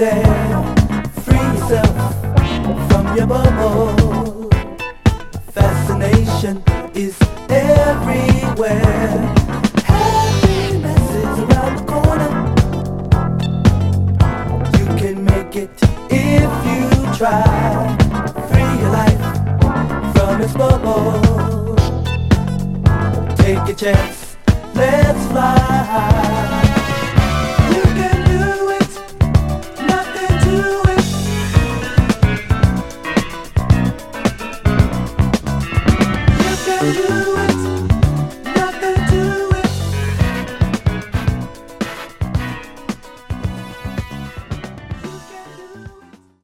there. Free yourself from your bubble. Fascination is everywhere. Happiness is around the corner. You can make it if you try. Free your life from its bubble. Take a chance, let's fly.